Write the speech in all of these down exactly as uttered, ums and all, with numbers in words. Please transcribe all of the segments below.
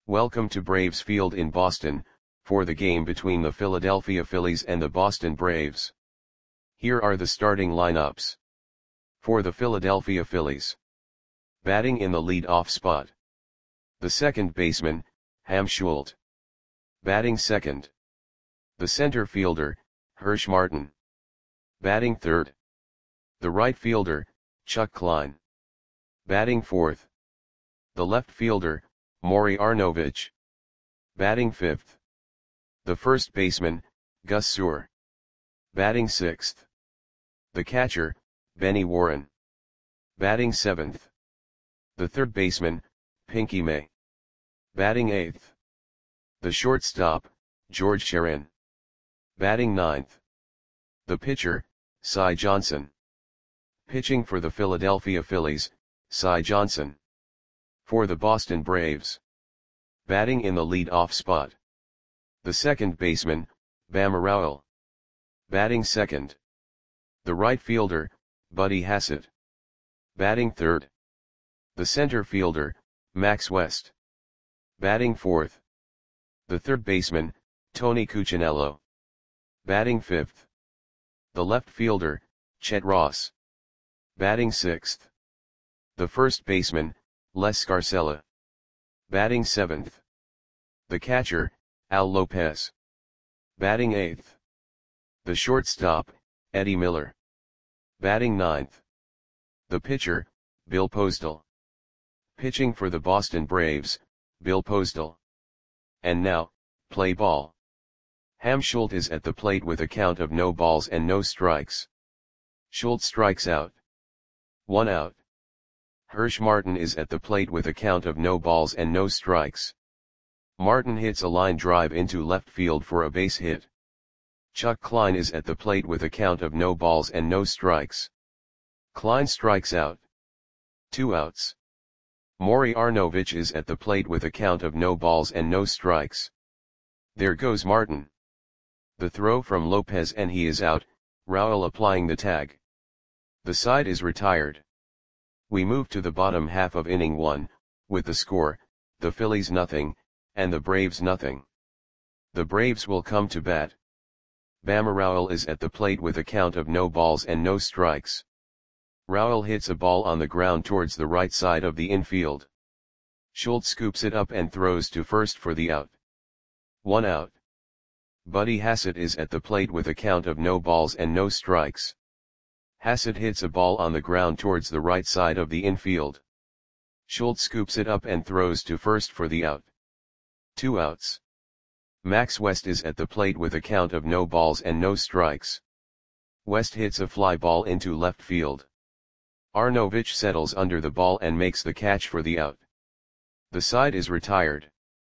Welcome to Braves Field in Boston, for the game between the Philadelphia Phillies and the Boston Braves. Here are the starting lineups. For the Philadelphia Phillies. Batting in the lead-off spot. The second baseman, Ham Schuldt. Batting second. The center fielder, Hirsch Martin. Batting third. The right fielder, Chuck Klein. Batting fourth. The left fielder, Maury Arnovich. Batting fifth. The first baseman, Gus Suhr. Batting sixth. The catcher, Benny Warren. Batting seventh. The third baseman, Pinky May. Batting eighth. The shortstop, George Sherin. Batting ninth. The pitcher, Cy Johnson. Pitching for the Philadelphia Phillies, Cy Johnson. For the Boston Braves. Batting in the lead-off spot. The second baseman, Bam Rowell. Batting second. The right fielder, Buddy Hassett. Batting third. The center fielder, Max West. Batting fourth. The third baseman, Tony Cuccinello. Batting fifth. The left fielder, Chet Ross. Batting sixth. The first baseman, Les Scarcella. Batting seventh. The catcher, Al Lopez. Batting eighth. The shortstop, Eddie Miller. Batting ninth. The pitcher, Bill Postal. Pitching for the Boston Braves, Bill Postal. And now, play ball. Ham Schuldt is at the plate with a count of no balls and no strikes. Schuldt strikes out. One out. Hirsch Martin is at the plate with a count of no balls and no strikes. Martin hits a line drive into left field for a base hit. Chuck Klein is at the plate with a count of no balls and no strikes. Klein strikes out. Two outs. Maury Arnovich is at the plate with a count of no balls and no strikes. There goes Martin. The throw from Lopez and he is out, Rowell applying the tag. The side is retired. We move to the bottom half of inning one, with the score, the Phillies nothing, and the Braves nothing. The Braves will come to bat. Bam Rowell is at the plate with a count of no balls and no strikes. Rowell hits a ball on the ground towards the right side of the infield. Schuldt scoops it up and throws to first for the out. One out. Buddy Hassett is at the plate with a count of no balls and no strikes. Hassett hits a ball on the ground towards the right side of the infield. Schuldt scoops it up and throws to first for the out. Two outs. Max West is at the plate with a count of no balls and no strikes. West hits a fly ball into left field. Arnovich settles under the ball and makes the catch for the out. The side is retired.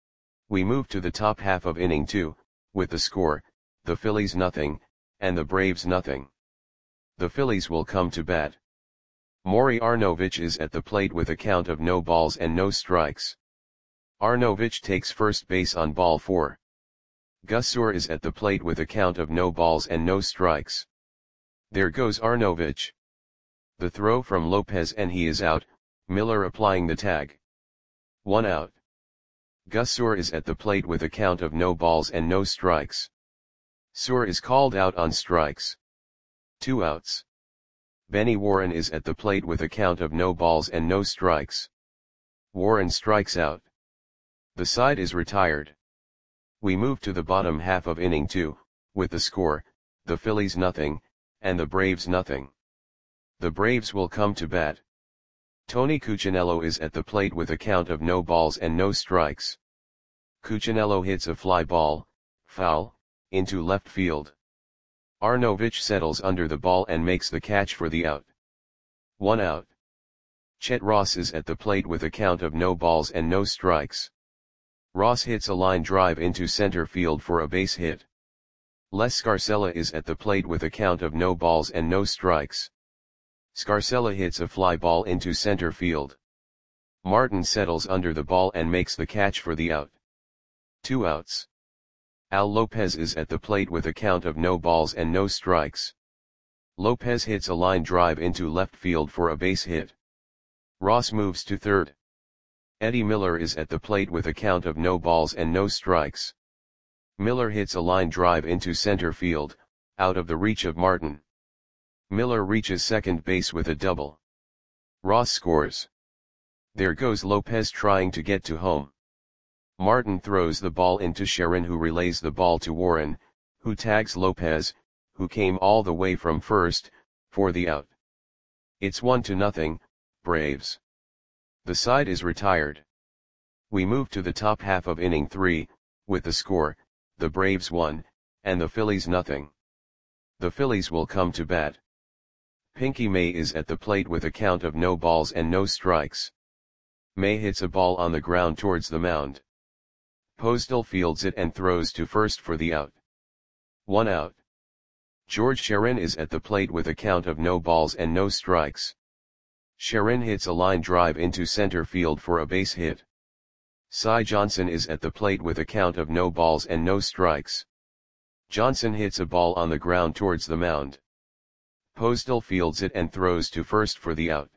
We move to the top half of inning two, with the score, the Phillies nothing, and the Braves nothing. The Phillies will come to bat. Maury Arnovich is at the plate with a count of no balls and no strikes. Arnovich takes first base on ball four. Gus Suhr is at the plate with a count of no balls and no strikes. There goes Arnovich. The throw from Lopez and he is out, Miller applying the tag. One out. Gus Suhr is at the plate with a count of no balls and no strikes. Suhr is called out on strikes. Two outs. Benny Warren is at the plate with a count of no balls and no strikes. Warren strikes out. The side is retired. We move to the bottom half of inning two, with the score, the Phillies nothing, and the Braves nothing. The Braves will come to bat. Tony Cuccinello is at the plate with a count of no balls and no strikes. Cuccinello hits a fly ball, foul, into left field. Arnovich settles under the ball and makes the catch for the out. One out. Chet Ross is at the plate with a count of no balls and no strikes. Ross hits a line drive into center field for a base hit. Les Scarcella is at the plate with a count of no balls and no strikes. Scarcella hits a fly ball into center field. Martin settles under the ball and makes the catch for the out. Two outs. Al Lopez is at the plate with a count of no balls and no strikes. Lopez hits a line drive into left field for a base hit. Ross moves to third. Eddie Miller is at the plate with a count of no balls and no strikes. Miller hits a line drive into center field, out of the reach of Martin. Miller reaches second base with a double. Ross scores. There goes Lopez trying to get to home. Martin throws the ball into Sharon, who relays the ball to Warren, who tags Lopez, who came all the way from first, for the out. It's one to nothing, Braves. The side is retired. We move to the top half of inning three, with the score, the Braves one, and the Phillies nothing. The Phillies will come to bat. Pinky May is at the plate with a count of no balls and no strikes. May hits a ball on the ground towards the mound. Postal fields it and throws to first for the out. One out. George Sharon is at the plate with a count of no balls and no strikes. Sharon hits a line drive into center field for a base hit. Cy Johnson is at the plate with a count of no balls and no strikes. Johnson hits a ball on the ground towards the mound. Postal fields it and throws to first for the out.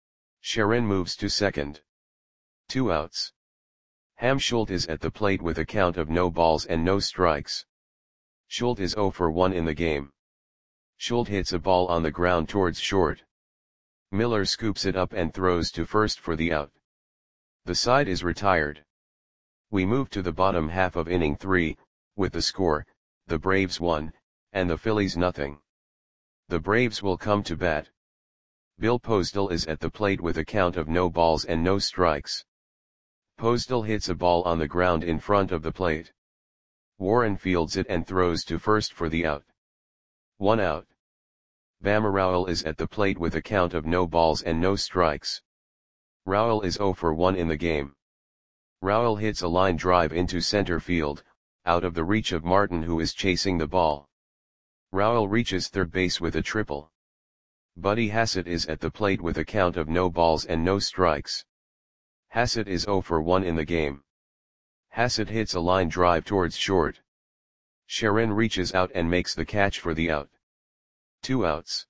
Sharon moves to second. Two outs. Ham Schultz is at the plate with a count of no balls and no strikes. Schultz is oh for one in the game. Schultz hits a ball on the ground towards short. Miller scoops it up and throws to first for the out. The side is retired. We move to the bottom half of inning three, with the score, the Braves one, and the Phillies nothing. The Braves will come to bat. Bill Postal is at the plate with a count of no balls and no strikes. Postal hits a ball on the ground in front of the plate. Warren fields it and throws to first for the out. One out. Bama Rowell is at the plate with a count of no balls and no strikes. Rowell is oh for one in the game. Rowell hits a line drive into center field, out of the reach of Martin, who is chasing the ball. Rowell reaches third base with a triple. Buddy Hassett is at the plate with a count of no balls and no strikes. Hassett is oh for one in the game. Hassett hits a line drive towards short. Sharon reaches out and makes the catch for the out. Two outs.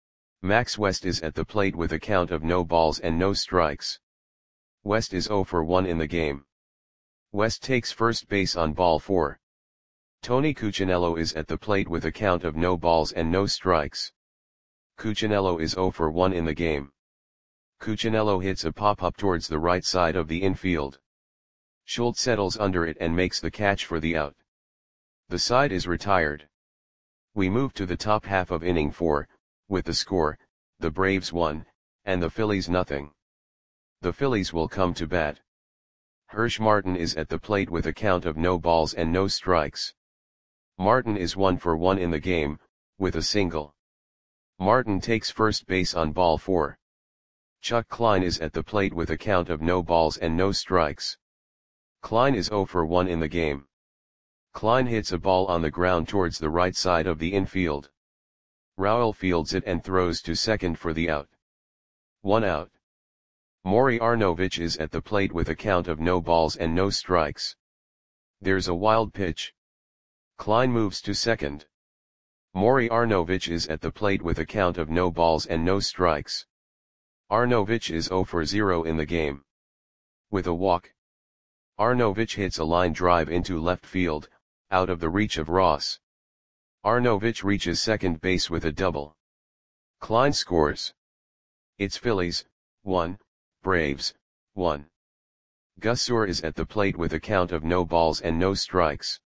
Max West is at the plate with a count of no balls and no strikes. West is oh for one in the game. West takes first base on ball four. Tony Cuccinello is at the plate with a count of no balls and no strikes. Cuccinello is oh for one in the game. Cuccinello hits a pop-up towards the right side of the infield. Schultz settles under it and makes the catch for the out. The side is retired. We move to the top half of inning four, with the score, the Braves one, and the Phillies nothing. The Phillies will come to bat. Hirsch Martin is at the plate with a count of no balls and no strikes. Martin is one for one in the game, with a single. Martin takes first base on ball four. Chuck Klein is at the plate with a count of no balls and no strikes. Klein is oh for one in the game. Klein hits a ball on the ground towards the right side of the infield. Rowell fields it and throws to second for the out. One out. Maury Arnovich is at the plate with a count of no balls and no strikes. There's a wild pitch. Klein moves to second. Maury Arnovich is at the plate with a count of no balls and no strikes. Arnovich is oh for zero in the game. With a walk. Arnovich hits a line drive into left field, out of the reach of Ross. Arnovich reaches second base with a double. Klein scores. It's Phillies, one, Braves, one. Gus Suhr is at the plate with a count of no balls and no strikes.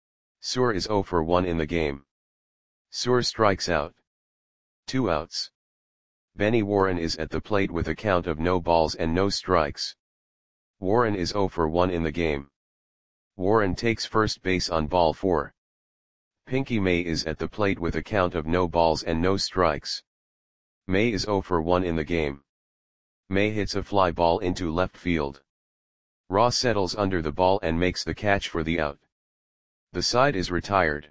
Suhr is oh for one in the game. Suhr strikes out. Two outs. Benny Warren is at the plate with a count of no balls and no strikes. Warren is oh for one in the game. Warren takes first base on ball four. Pinky May is at the plate with a count of no balls and no strikes. May is oh for one in the game. May hits a fly ball into left field. Ross settles under the ball and makes the catch for the out. The side is retired.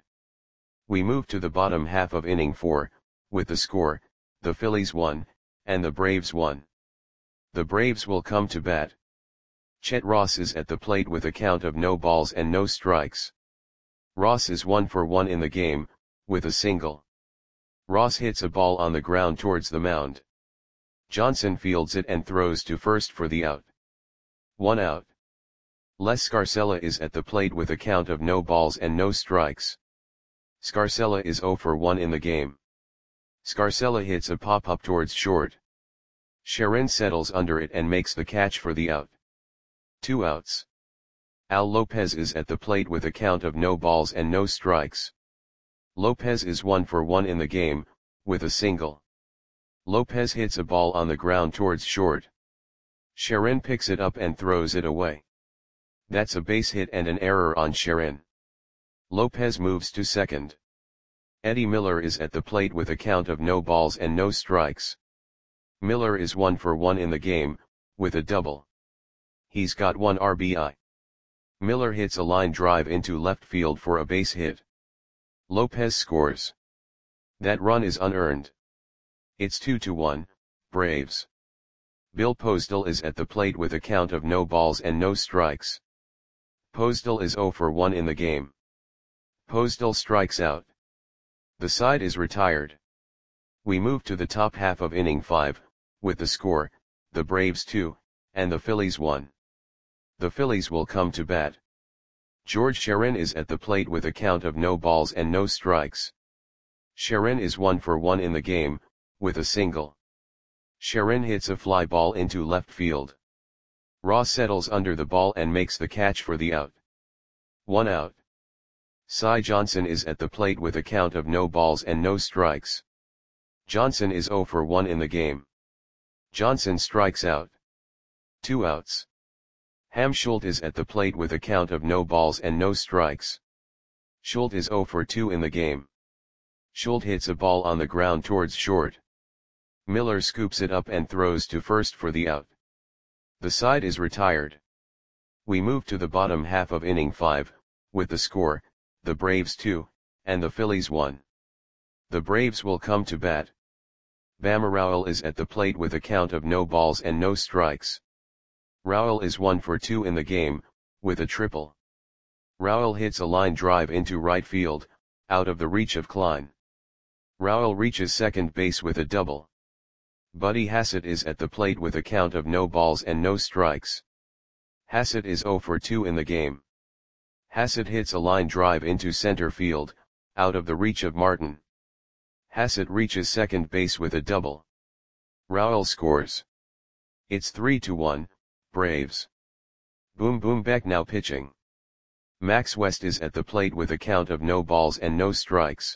We move to the bottom half of inning four, with the score, the Phillies one, and the Braves one. The Braves will come to bat. Chet Ross is at the plate with a count of no balls and no strikes. Ross is one for one in the game, with a single. Ross hits a ball on the ground towards the mound. Johnson fields it and throws to first for the out. one out. Les Scarcella is at the plate with a count of no balls and no strikes. Scarcella is zero for one in the game. Scarcella hits a pop-up towards short. Sharon settles under it and makes the catch for the out. Two outs. Al Lopez is at the plate with a count of no balls and no strikes. Lopez is one for one in the game, with a single. Lopez hits a ball on the ground towards short. Sharon picks it up and throws it away. That's a base hit and an error on Sharon. Lopez moves to second. Eddie Miller is at the plate with a count of no balls and no strikes. Miller is one for one in the game, with a double. He's got one R B I. Miller hits a line drive into left field for a base hit. Lopez scores. That run is unearned. It's two to one, Braves. Bill Postal is at the plate with a count of no balls and no strikes. Postal is zero for one in the game. Postal strikes out. The side is retired. We move to the top half of inning five, with the score, the Braves two, and the Phillies one. The Phillies will come to bat. George Sharon is at the plate with a count of no balls and no strikes. Sharon is one for one in the game, with a single. Sharon hits a fly ball into left field. Ross settles under the ball and makes the catch for the out. One out. Cy Johnson is at the plate with a count of no balls and no strikes. Johnson is zero for one in the game. Johnson strikes out. Two outs. Ham Schultz is at the plate with a count of no balls and no strikes. Schultz is zero for two in the game. Schultz hits a ball on the ground towards short. Miller scoops it up and throws to first for the out. The side is retired. We move to the bottom half of inning five, with the score, the Braves two, and the Phillies one. The Braves will come to bat. Bama Rowell is at the plate with a count of no balls and no strikes. Rowell is one for two in the game, with a triple. Rowell hits a line drive into right field, out of the reach of Klein. Rowell reaches second base with a double. Buddy Hassett is at the plate with a count of no balls and no strikes. Hassett is zero for two in the game. Hassett hits a line drive into center field, out of the reach of Martin. Hassett reaches second base with a double. Rowell scores. It's three to one, Braves. Boom Boom Beck now pitching. Max West is at the plate with a count of no balls and no strikes.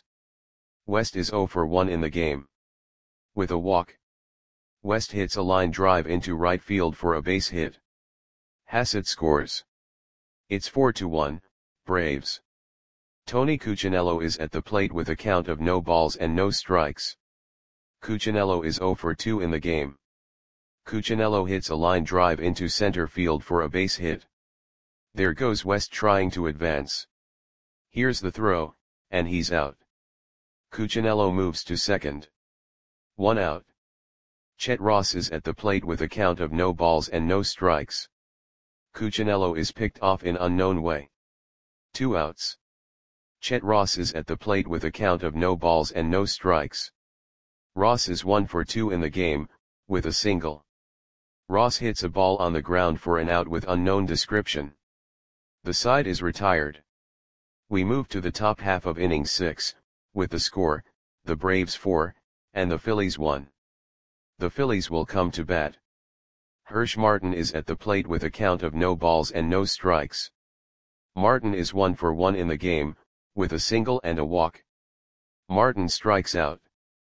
West is zero for one in the game. With a walk. West hits a line drive into right field for a base hit. Hassett scores. It's four to one, Braves. Tony Cuccinello is at the plate with a count of no balls and no strikes. Cuccinello is zero for two in the game. Cuccinello hits a line drive into center field for a base hit. There goes West trying to advance. Here's the throw, and he's out. Cuccinello moves to second. One out. Chet Ross is at the plate with a count of no balls and no strikes. Cuccinello is picked off in unknown way. Two outs. Chet Ross is at the plate with a count of no balls and no strikes. Ross is one for two in the game, with a single. Ross hits a ball on the ground for an out with unknown description. The side is retired. We move to the top half of inning six, with the score, the Braves four, and the Phillies one. The Phillies will come to bat. Hirsch Martin is at the plate with a count of no balls and no strikes. Martin is one for one in the game, with a single and a walk. Martin strikes out.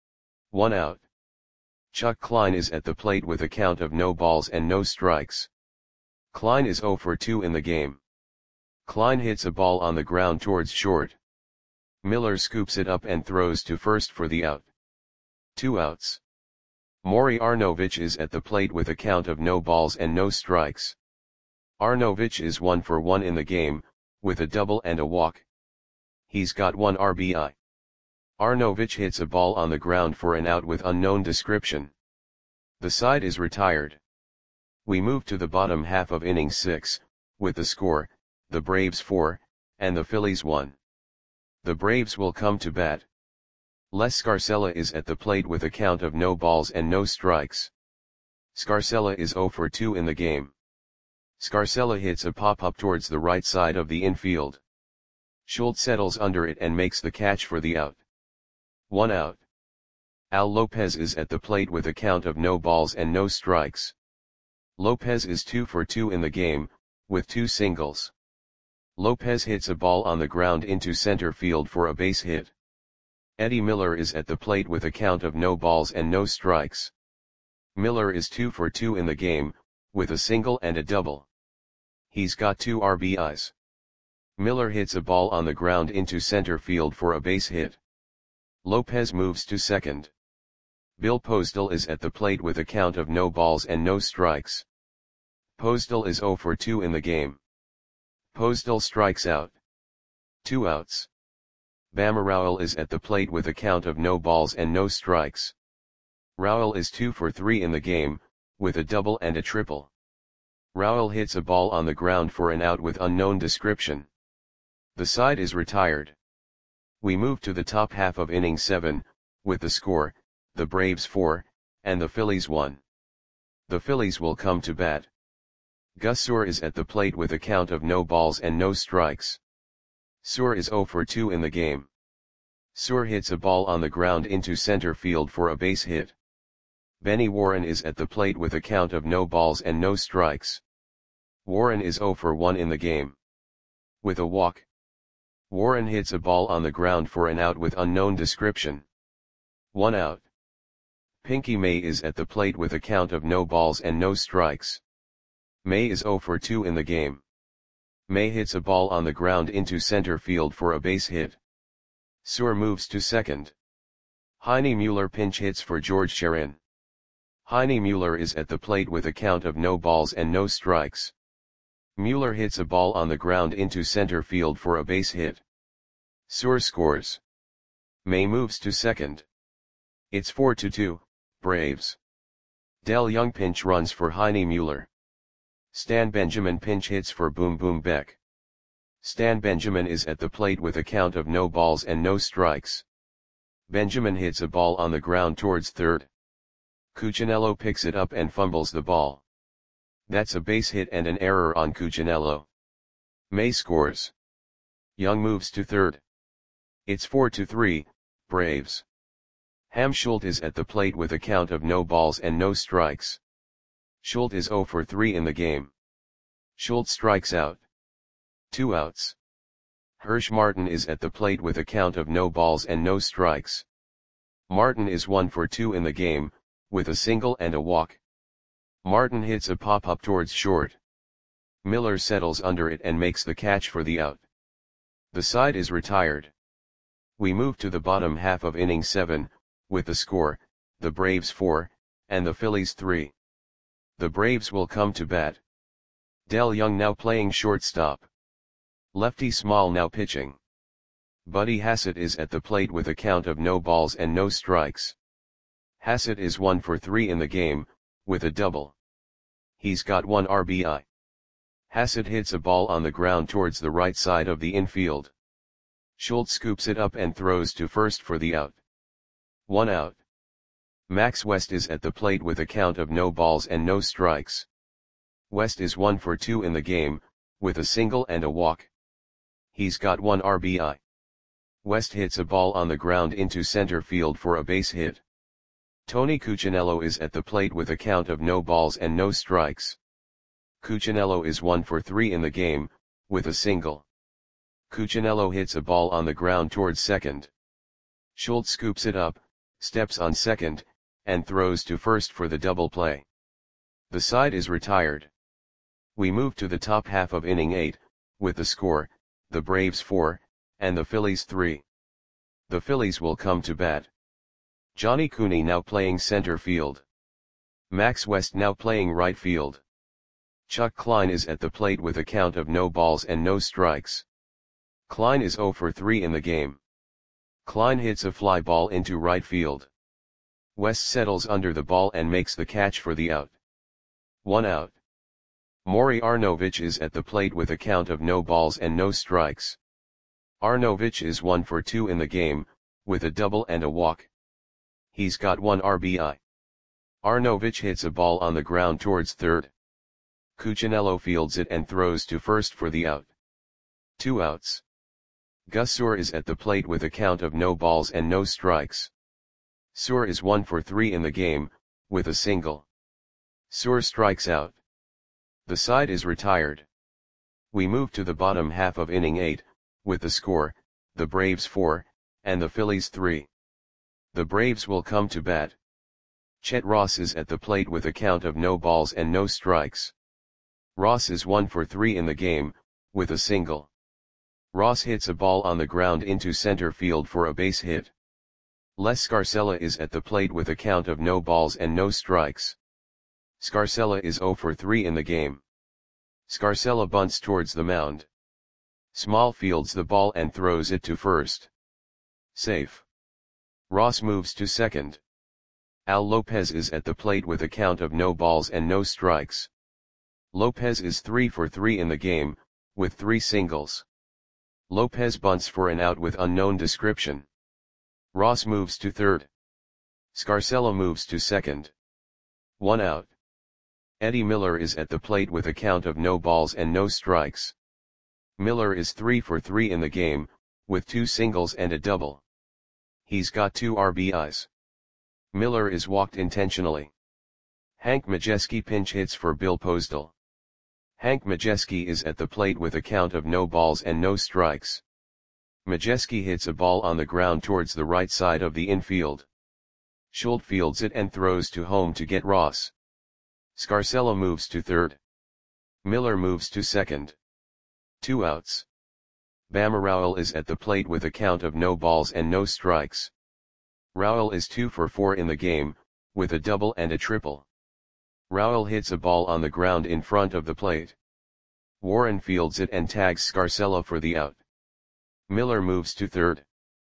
One out. Chuck Klein is at the plate with a count of no balls and no strikes. Klein is zero for two in the game. Klein hits a ball on the ground towards short. Miller scoops it up and throws to first for the out. Two outs. Maury Arnovich is at the plate with a count of no balls and no strikes. Arnovich is one for one in the game, with a double and a walk. He's got one R B I. Arnovich hits a ball on the ground for an out with unknown description. The side is retired. We move to the bottom half of inning six, with the score, the Braves four, and the Phillies one. The Braves will come to bat. Les Scarcella is at the plate with a count of no balls and no strikes. Scarcella is zero for two in the game. Scarcella hits a pop-up towards the right side of the infield. Schultz settles under it and makes the catch for the out. One out. Al Lopez is at the plate with a count of no balls and no strikes. Lopez is two for two in the game, with two singles. Lopez hits a ball on the ground into center field for a base hit. Eddie Miller is at the plate with a count of no balls and no strikes. Miller is two for two in the game, with a single and a double. He's got two R B Is. Miller hits a ball on the ground into center field for a base hit. Lopez moves to second. Bill Postal is at the plate with a count of no balls and no strikes. Postal is zero for two in the game. Postal strikes out. Two outs. Bama Rowell is at the plate with a count of no balls and no strikes. Rowell is two for three in the game, with a double and a triple. Rowell hits a ball on the ground for an out with unknown description. The side is retired. We move to the top half of inning seven, with the score, the Braves four, and the Phillies one. The Phillies will come to bat. Gus Suhr is at the plate with a count of no balls and no strikes. Suhr is zero for two in the game. Suhr hits a ball on the ground into center field for a base hit. Benny Warren is at the plate with a count of no balls and no strikes. Warren is zero for one in the game. With a walk. Warren hits a ball on the ground for an out with unknown description. One out. Pinky May is at the plate with a count of no balls and no strikes. May is zero for two in the game. May hits a ball on the ground into center field for a base hit. Suhr moves to second. Heine Mueller pinch hits for George Sherin. Heine Mueller is at the plate with a count of no balls and no strikes. Mueller hits a ball on the ground into center field for a base hit. Suhr scores. May moves to second. It's four to two, Braves. Del Young pinch runs for Heine Mueller. Stan Benjamin pinch hits for Boom Boom Beck. Stan Benjamin is at the plate with a count of no balls and no strikes. Benjamin hits a ball on the ground towards third. Cuccinello picks it up and fumbles the ball. That's a base hit and an error on Cuccinello. May scores. Young moves to third. It's four to three, Braves. Ham Schultz is at the plate with a count of no balls and no strikes. Schultz is zero for three in the game. Schultz strikes out. Two outs. Hirsch Martin is at the plate with a count of no balls and no strikes. Martin is one for two in the game, with a single and a walk. Martin hits a pop-up towards short. Miller settles under it and makes the catch for the out. The side is retired. We move to the bottom half of inning seven, with the score, the Braves four, and the Phillies three. The Braves will come to bat. Del Young now playing shortstop. Lefty Small now pitching. Buddy Hassett is at the plate with a count of no balls and no strikes. Hassett is one for three in the game, with a double. He's got one R B I. Hassett hits a ball on the ground towards the right side of the infield. Schultz scoops it up and throws to first for the out. One out. Max West is at the plate with a count of no balls and no strikes. West is one for two in the game, with a single and a walk. He's got one R B I. West hits a ball on the ground into center field for a base hit. Tony Cuccinello is at the plate with a count of no balls and no strikes. Cuccinello is one for three in the game, with a single. Cuccinello hits a ball on the ground towards second. Schultz scoops it up, steps on second, and throws to first for the double play. The side is retired. We move to the top half of inning eight, with the score, the Braves four, and the Phillies three. The Phillies will come to bat. Johnny Cooney now playing center field. Max West now playing right field. Chuck Klein is at the plate with a count of no balls and no strikes. Klein is zero for three in the game. Klein hits a fly ball into right field. West settles under the ball and makes the catch for the out. One out. Maury Arnovich is at the plate with a count of no balls and no strikes. Arnovich is one for two in the game, with a double and a walk. He's got one R B I. Arnovich hits a ball on the ground towards third. Cuccinello fields it and throws to first for the out. Two outs. Gus Suhr is at the plate with a count of no balls and no strikes. Suhr is one for three in the game, with a single. Suhr strikes out. The side is retired. We move to the bottom half of inning eight, with the score, the Braves four, and the Phillies three. The Braves will come to bat. Chet Ross is at the plate with a count of no balls and no strikes. Ross is one for three in the game, with a single. Ross hits a ball on the ground into center field for a base hit. Les Scarcella is at the plate with a count of no balls and no strikes. Scarcella is zero for three in the game. Scarcella bunts towards the mound. Small fields the ball and throws it to first. Safe. Ross moves to second. Al Lopez is at the plate with a count of no balls and no strikes. Lopez is three for three in the game, with three singles. Lopez bunts for an out with unknown description. Ross moves to third. Scarcella moves to second. One out. Eddie Miller is at the plate with a count of no balls and no strikes. Miller is three for three in the game, with two singles and a double. He's got two R B Is. Miller is walked intentionally. Hank Majeski pinch hits for Bill Postal. Hank Majeski is at the plate with a count of no balls and no strikes. Majeski hits a ball on the ground towards the right side of the infield. Schultz fields it and throws to home to get Ross. Scarcella moves to third. Miller moves to second. Two outs. Bama Rowell is at the plate with a count of no balls and no strikes. Rowell is two for four in the game, with a double and a triple. Rowell hits a ball on the ground in front of the plate. Warren fields it and tags Scarcella for the out. Miller moves to third.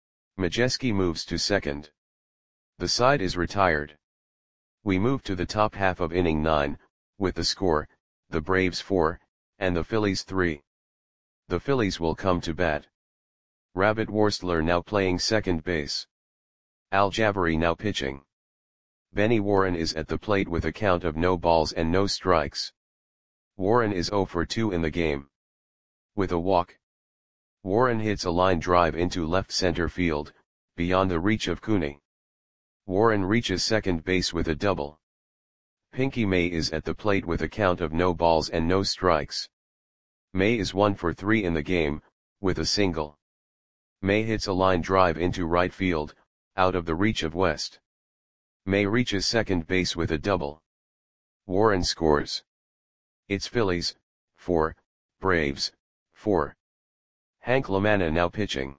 Majeski moves to second. The side is retired. We move to the top half of inning nine, with the score, the Braves four, and the Phillies three. The Phillies will come to bat. Rabbit Worstler now playing second base. Al Jabari now pitching. Benny Warren is at the plate with a count of no balls and no strikes. Warren is zero for two in the game. With a walk. Warren hits a line drive into left center field, beyond the reach of Cooney. Warren reaches second base with a double. Pinky May is at the plate with a count of no balls and no strikes. May is one for three in the game, with a single. May hits a line drive into right field, out of the reach of West. May reaches second base with a double. Warren scores. It's Phillies, four, Braves, four. Hank LaManna now pitching.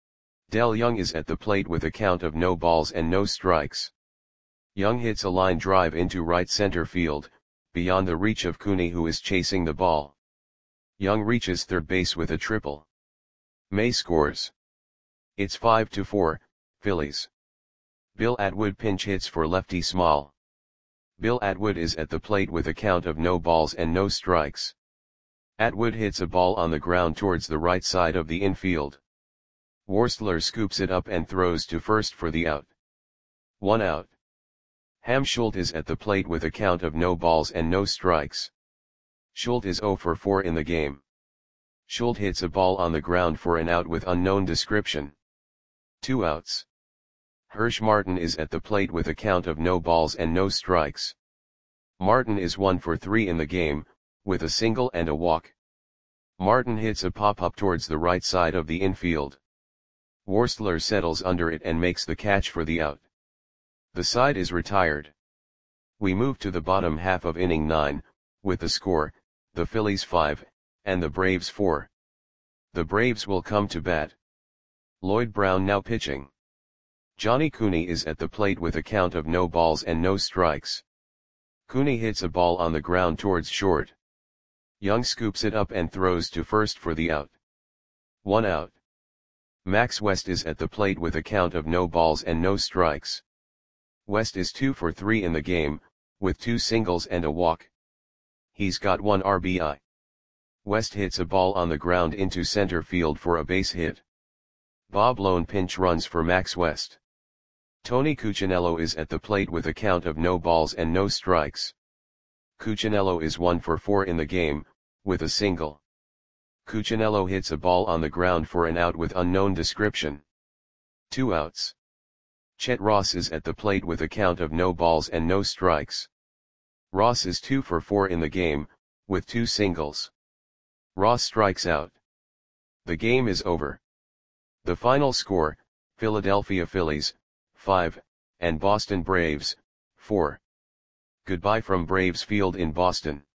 Del Young is at the plate with a count of no balls and no strikes. Young hits a line drive into right center field, beyond the reach of Cooney who is chasing the ball. Young reaches third base with a triple. May scores. It's five to four, Phillies. Bill Atwood pinch hits for lefty Small. Bill Atwood is at the plate with a count of no balls and no strikes. Atwood hits a ball on the ground towards the right side of the infield. Worstler scoops it up and throws to first for the out. One out. Ham Schultz is at the plate with a count of no balls and no strikes. Schultz is zero for four in the game. Schultz hits a ball on the ground for an out with unknown description. Two outs. Hirsch Martin is at the plate with a count of no balls and no strikes. Martin is one for three in the game, with a single and a walk. Martin hits a pop-up towards the right side of the infield. Worstler settles under it and makes the catch for the out. The side is retired. We move to the bottom half of inning nine, with the score, the Phillies five, and the Braves four. The Braves will come to bat. Lloyd Brown now pitching. Johnny Cooney is at the plate with a count of no balls and no strikes. Cooney hits a ball on the ground towards short. Young scoops it up and throws to first for the out. One out. Max West is at the plate with a count of no balls and no strikes. West is two for three in the game, with two singles and a walk. He's got one R B I. West hits a ball on the ground into center field for a base hit. Bob Lone pinch runs for Max West. Tony Cuccinello is at the plate with a count of no balls and no strikes. Cuccinello is one for four in the game, with a single. Cuccinello hits a ball on the ground for an out with unknown description. Two outs. Chet Ross is at the plate with a count of no balls and no strikes. Ross is two for four in the game, with two singles. Ross strikes out. The game is over. The final score, Philadelphia Phillies, five, and Boston Braves, four. Goodbye from Braves Field in Boston.